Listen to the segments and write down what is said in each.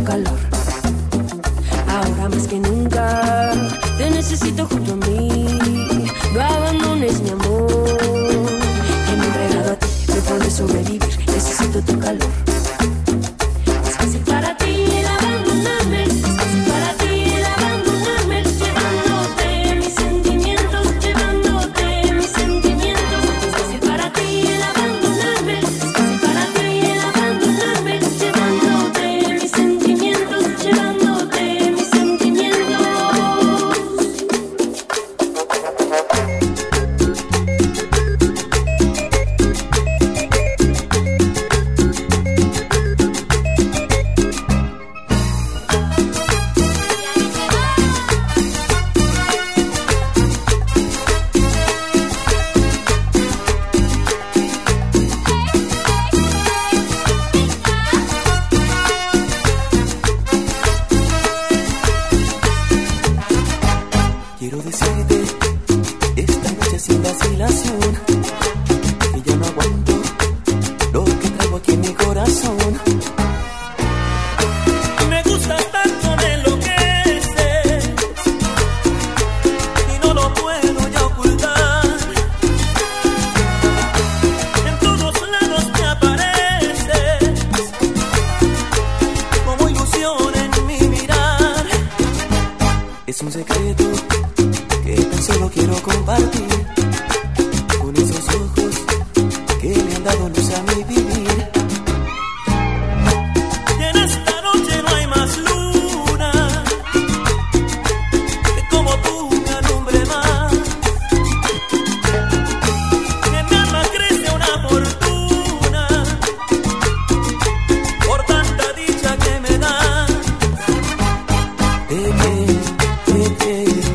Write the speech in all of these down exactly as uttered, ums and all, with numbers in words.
calor. Ahora más que nunca te necesito junto a mí. No abandones mi amor, que me he entregado a ti, me puedes sobrevivir. Necesito tu calor. Es fácil para ti el abandonarme, es fácil para ti el abandonarme, llevándote mis sentimientos, llevándote mis sentimientos. Es fácil para ti el abandonarme, es fácil para ti el abandonarme, llevándote mis sentimientos, llevándote mis sentimientos. Quiero decirte esta noche sin vacilación que ya no aguanto lo que traigo aquí en mi corazón. Me gusta tanto, me enloqueces y no lo puedo ya ocultar. En todos lados me apareces como ilusión en mi mirar. Es un secreto que tan solo quiero compartir con esos ojos que le han dado luz a mi vivir. Y en esta noche no hay más luna que como tú me alumbre más. Y en mi alma crece una fortuna por tanta dicha que me das. Te quiero, te quiero.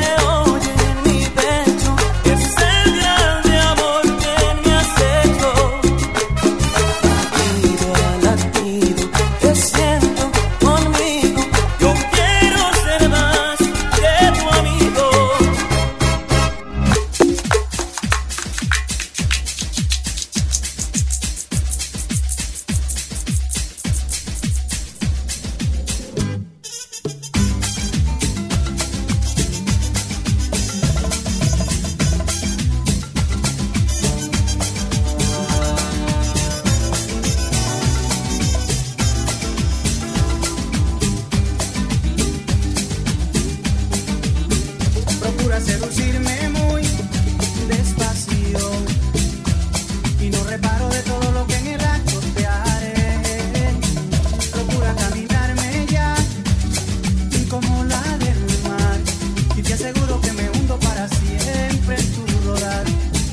Procura seducirme muy despacio y no reparo de todo lo que en el acto te haré. Procura caminarme ya como la del mar y te aseguro que me hundo para siempre en tu rodar.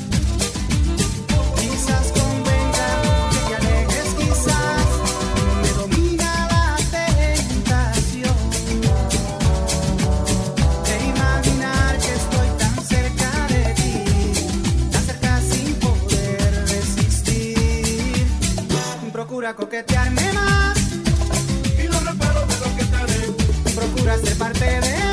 Quizás convenga que te alejes, quizás me domina la tentación de imaginar que estoy tan cerca de ti, tan cerca sin poder resistir. Procura coquetearme más y no reparo de lo que te haré. Procura ser parte de